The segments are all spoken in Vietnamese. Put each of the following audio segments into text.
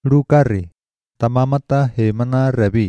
Rukari, tamamata hemana rebi.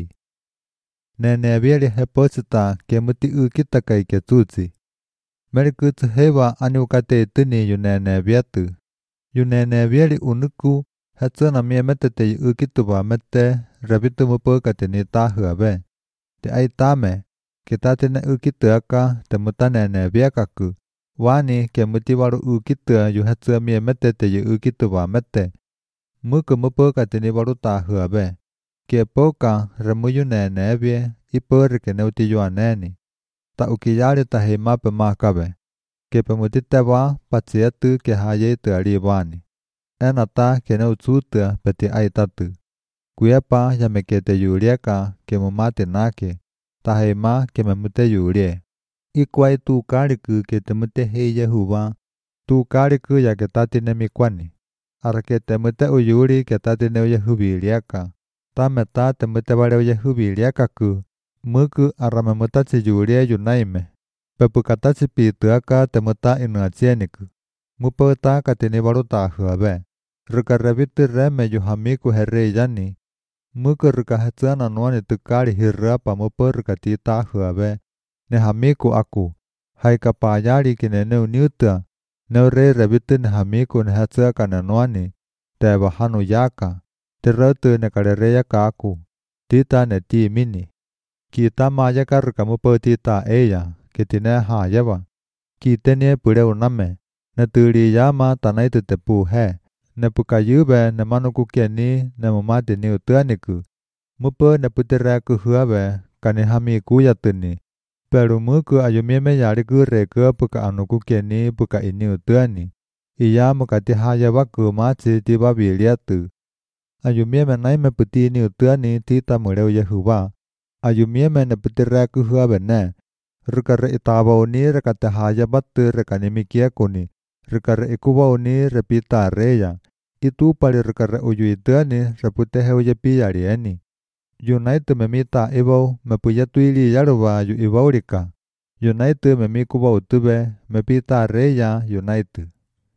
Nenevieli heposita kemuti ukita kai ketutsi. Merikut hewa anukate tuni yuneneviatu. Yunenevieli unuku hatsana miemetete ukituba mete rebitu mupokate ni tahuabe. Te aitame, kitatine ukituaka temutane viakaku. Wani kemuti waru ukitua yuhatsua miemetete ukituba mete. Muku mupokate ni waru tahuabe. Ke poka remuyu nenevie ipori ke neuti yuaneni. Ta ukiyari ta heimape makabe. Ke pemutite wa patsiatu ke hayetu aribani. Enata ke neutsutua peti aitatu. Kuyepa yamekete yurieka ke mumate nake. Ta heima ke memute yurie. Ikwai tu kariku ke temute heye huwa. Tu kariku ya ke tati nemikwani. Ara ke temute uyuri ke tati neuye hubirieka. Tameta temute bareuye hubiriekaku. Muku ara memutatsi yurie yunaime. Pepukatatsi pituaka temuta inuatsieniku. Mupota katini baruta huabe. Ruka rebitu reme yuhamiku hereyani. Muku ruka hatsana nuani tukari hirapa mupo ruka tita huabe. Nehamiku aku. Haika payari kine neu niuta. Neu re rebitu nehamiku nehatsaka nenuani. Teba hanu yaka. Terotu nekarereya kaku. Tita neti mini. Kita maya karuka mupo tita eya. Kitine hayaba. Kitene pure uname. Neturi yama tanaitu tepu he. Nepukayube ne manuku keni ne mumati ni utuaniku. Mupo neputeraku huabe kani hami kuyatuni. Pero muku ayumieme yariku reku puka anuku keni puka ini utuani. Iya mukati hayabaku machi tiba biliatu. Ayumieme naime puti ini utuani tita mureu yehuba. Ayumieme neputeraku huabe ne. Rukare itaba uni rekate hayabatu rekanimikia kuni. Rukare ikuba uni repita reya. Itu pali rukare uyu ituani reputehe uye piyarieni. Yunaitu memita ibau mepuyetu ili yaruba yu ibaurika. Yunaitu memikuba utube mepita reya yunaitu.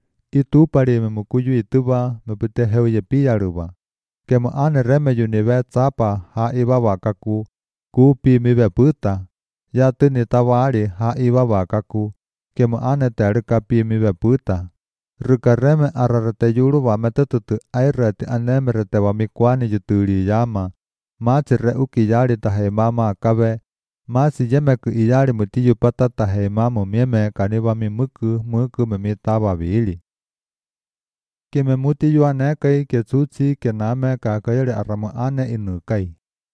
Itu pali memukuyu ituba meputehe uye piyaruba. Kemo ane reme yunive tsapa ha iba wakaku. Kupi mive puta. Ya tuni tawari ha iba wakaku. Kemo ane teruka pi mive puta. Ruka reme ararate yuru wa metetutu airati anemerete wa mikwani yuturi yama. Machi re uki yari tahe mama akabe. Machi yemeku iyari mutiyu pata tahe mamu mieme kaniwa mi muku memitawa vili. Kime muti yuane kai ke tsutsi ke name kakayari aramu ane inu kai.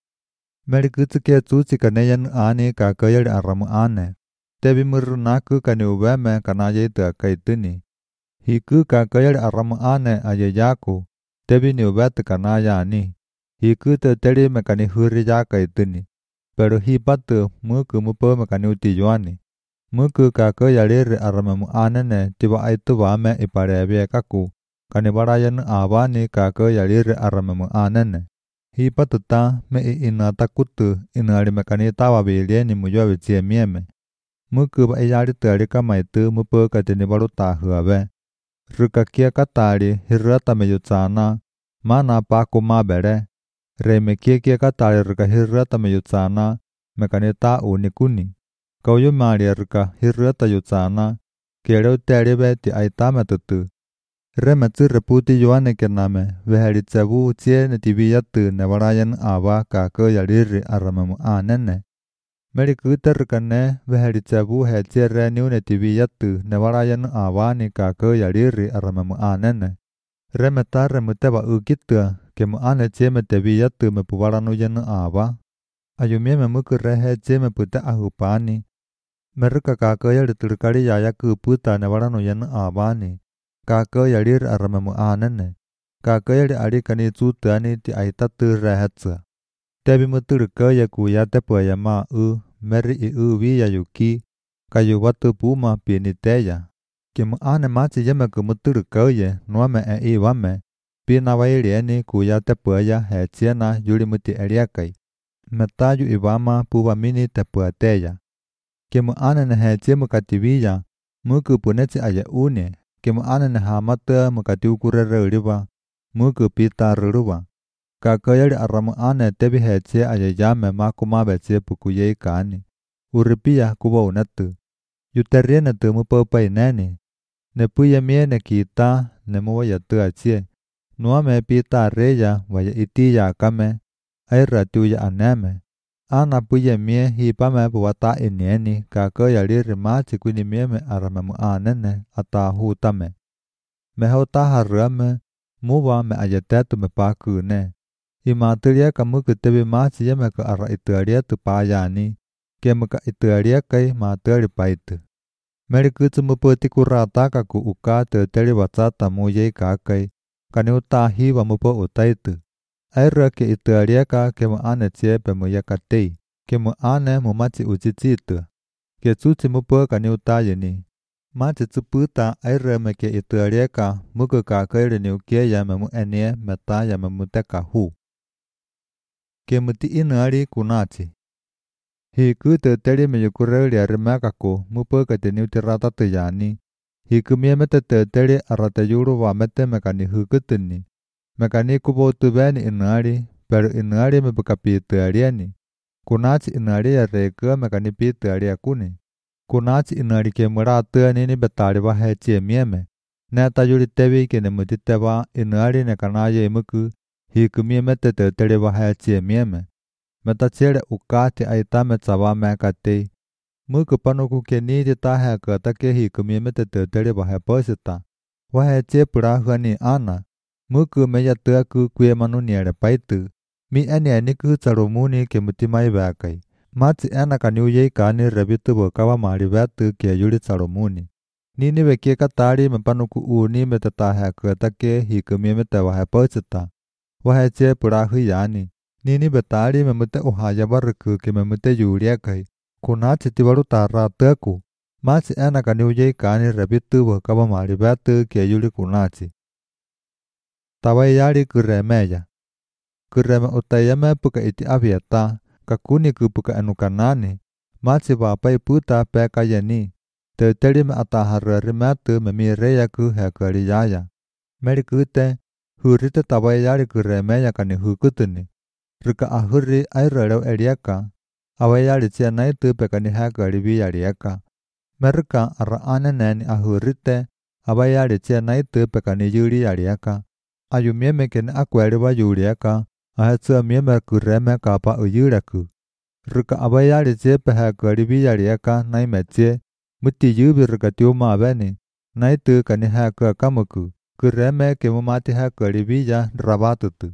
Merikutsu ke tsutsi kaneyan ane kakayari aramu ane. Tebi murunaku kani ubeme kanayetu akai tuni. Hiku kakayari aramu ane ayayaku. Tebi ni ubetu kanayani. Hiku te teri mekani huri yakai tuni. Pero hipatu muku mupo mekani uti yuani. Muku kakayari aramu ane tiba aitu wame iparebie kaku. Kani barayan abani kakayari aramu ane. Hipatu ta me inata kutu inari mekani tawa bilieni muyua vitie mieme. Muku ba iyari terika maitu mupo katini baruta huabe. Ruka kia katari hirata meyutsana. Mana paku mabere. Reme kia katari ruka hirata meyutsana. Mekani ta unikuni. Kauyu maria ruka hirata yutsana. Kereu teribe ti aitame tutu. Reme tsu reputi yuane kename. Veheritsevu utie netibiyatu nebarayan aba kakayari aramamu anene. Merikute rukane veheritsevu hetiere niune tibiyatu nebarayan abani kakayari aramamu anene. Reme ta remuteba ukitua kemu ane tieme tibiyatu mepubaranu yan aba. Ayumieme muku rehe tieme pute ahupani. Meruka kakayari turkari yayaku puta nebaranu yan abani. Kakayari aramamu anene. Kakayari arikani tsutani ti aitatu rehetsa. Tebi muturukaya kuya tepuaya ma meri viya yuki. Kayubatu puma piniteya. Kimu ane machi yemeku muturukaya nuame iwame. Pina wairieni kuya tepuaya hetiena yuri muti eriakai. Metayu iwama puwa mini tepuateya. Kimu ane nehetie mukativiya. Muku punetsi aya une. Kemu ane nehamata mukati ukurere uriba. Muku pita ruruba. Ka koyari aramu ane tebi heche ayayame makumabe che pukuye kani. Uripia kuba unatu. Yuteriene tu mupopai neni. Ne puya miene kita ne muwa yatu achie. Nuame pita reya vaya itiya kame. Aira tuya aneme. Ana puya mie hipame buwata inieni ka koyari rimachi kuni mieme aramamu anene ata hutame. Mehota harame muwa me ayatetu me pakune. Imaturia kamuku tebi machi yeme ka ara ituaria tu payani. Kemuka ituaria kai maturi paitu. Merikutu mupoti kurataka ku uka te teri watata muye kakai. Kani utahi wa mupo utaitu. Aira ke ituaria ka kemu ane chepe muya katei. Kemu ane mumachi uchichitu. Ke tsuchi mupo kani utayini. Machi tsuputa aira me ke ituaria ka muku kakai ni ukie ya memu enie meta ya memu teka hu. Kemuti inuari kunachi. Hiku te teri me yukureli arimaka ko mupo ka te niuti rata te yani. Hiku miemete te teri arate yuru wa mete mekani hukutuni. Mekani kubo tubeni inuari, pero inuari me buka pitu ariani. Kunachi inuari ya reka mekani pitu aria kuni. Kunachi inuari ke mura tuani ni betari wa hechi mieme. Neta yuri tebi ke ne mutite wa inuari ne kanaye imuku. Hiku miemete te teri wa hechi mieme. Metachere ukati aitame tsawa mekatei. Muku panuku ke niti tahe katake hiku miemete te teri wa heposita. Wa hechi pura huani ana. Muku meya tuaku kue manu niere paitu. Mi ene niku tsarumuni ke mutimai bakai. Machi ena kaniuye kani rebitu bokawa mari betu ke yuri tsarumuni. Nini bekie katari mepanuku uni metatahe katake hiku miemete wa heposita. Wa hechi pura huyani. Nini betari memute uhaya baruku ke memute yuria kai. Kunachi tibaru tarra teku. Machi ena kaniuye kani rebitu bokawa mari betu ke yuri kunachi. Tawayari kuremeya. Kureme utayame puka iti avieta. Kakuni kupuka enukanani. Machi bapai puta peka yeni. Te terime ataharu metu memireya ku hekariyaya. Merikute. Hurite tawayari kuremeya kani hukutuni. Ruka ahuri airarau eriaka. Awayari chia naitu pekani hekaribiyariaka. Meruka ara aneneni ahurite. Awayari chia naitu pekani yuriyariaka. Ayumieme kene akweri wa yuriaka. Ahetsu mieme kureme kapa uyuraku. Ruka abayari che pehe karibiyariaka naimeche. Muti yubi ruka tiuma beni. Naitu kani heka kamuku. Kureme ke mumati hekaribiya rabatutu.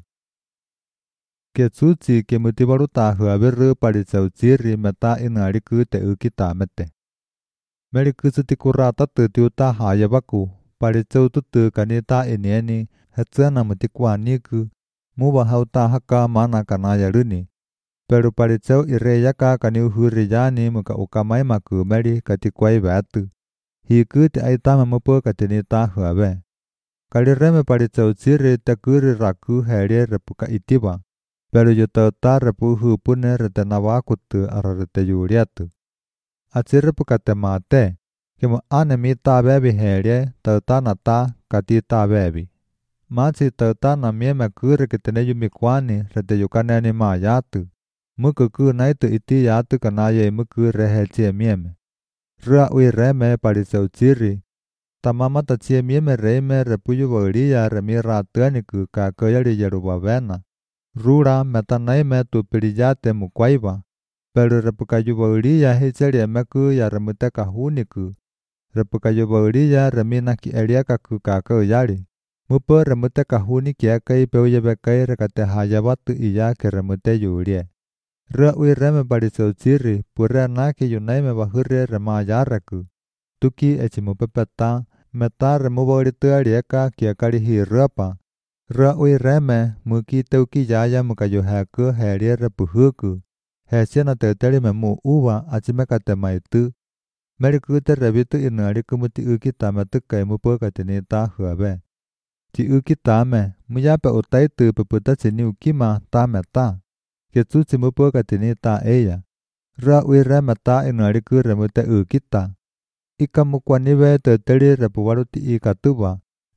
Ke tsutsi ke mutibaru tahu abiru parisauchiri meta inariku te ukita mete. Merikusuti kurata tuti uta hayabaku. Parisaututu kanita inieni. Hetsena mutikwaniku. Muba hauta haka mana kanaya runi. Pero paritsau ireyaka kani uhuriyani muka ukamai maku meri katikwai batu. Hiku te aitama mupo katini tahu abe. Kalireme paritsau chiri takuri raku heri repuka itiba. Pero yutauta repu hupune retenawakutu ararete yuriatu. Achiripuka te mate. Kimo anemi ta bebi heri tauta nata katita bebi. Machi tauta na mieme kuri kitene yumikwani rete yukaneni ma yatu. Muku ku naitu iti yatu kanaye muku reheche mieme. Rua ui reme parisau chiri. Tamamata chie mieme reime repuyu waliya remi ratuaniku kakoyari yerubavena. Rura metanaime tu piriyate mukwaiba. Pero repukayu waliya hichari emeku ya remuteka huniku. Repukayu waliya remina ki eriakaku kakoyari. Mupo remute kahuni kia kai peuye bekai rekate hayabatu iya ke remute yurie. Rua ui reme parisau chiri, pura naki yunaime bahuri remayaraku. Tuki echimupe peta, meta remuboritu arieka kia kari hiruapa. Rua ui reme, muki teuki yaya mukayuhaku heri repuhuku. Hesiana teuteri memu uwa achimekate maitu. Merikute rebitu inuari kumuti uki tametukai mupo katini tahu abe. Ti uki tame, muyape utaitu peputa chini ukima tame ta. Ketsuchi mupo katini ta eya. Rua ui reme ta inuariku remute ukita. Ika mukwanibe teteri repuwaruti ikatuba.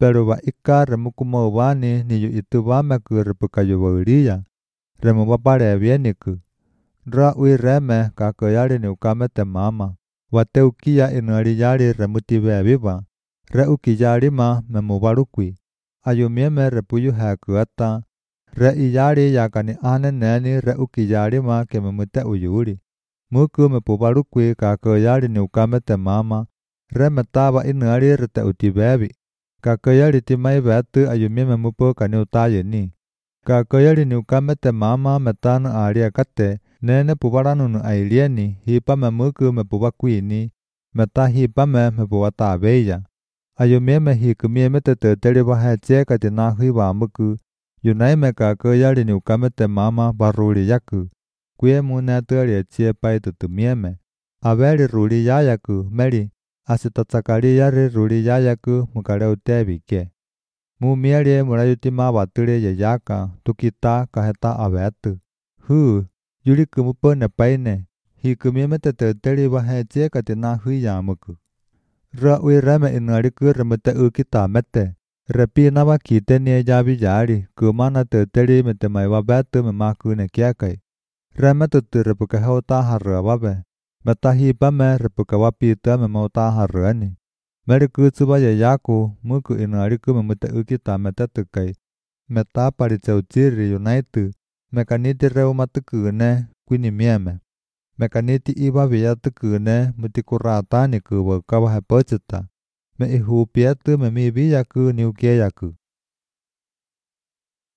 pero va ika remukumo vani ni yu itu vame ku repukayo vauriya. Remu vapare vieni ku. Ra ui reme kakayari ni ukamete mama. Wate ukia inuari yari remuti viva. Re ukiyari ma memuvarukui. Ayumieme repuyu hakuata. Re iyari yakani ane neni re ukiyari ma ke memute uyuri. Muku mepuvarukui kakayari ni ukamete mama. Re metava inuari rete utibebi. Kakayari timai vetu ayumieme mupo kani utayeni. Kakayari ni ukamete mama metanu aria kate. Nene puvaranunu ailieni, hipa me muku me puvakuini, meta hipa me puvataveya. Ayumieme hikumieme te teteri vaheche katina hiva muku, yunaime kakayari ni ukamete mama baruri yaku, kuye mune tuari chie pai tutumieme. Averi ruri yayaku, meri, asitatakari yari ruri yayaku mukare utevike. Mumieri murayutima vaturi yayaka, tukita kaheta avetu. Yuri kumupo ne paine, hikumieme te teteri vaheche katina hiyamuku. Ra ui reme inuariku remete ukita mete. Repina va kite nie yavi yari, kumana teteri mete maiva betu me maku ne kiakai. Reme tutu repuka hota harua vabe. Meta hipa me repuka vapita me mauta haruani. Meriku tsuba yayaku, muku inuariku me mute ukita mete tukai. Meta paritse uchiri yunaitu. Mekaniti reumatukune kuinimieme. Mekaniti iba viyatukune mutikuratani kuwa kawahe pochita. Me ihupietu me mi viyaku ni ukeyaku.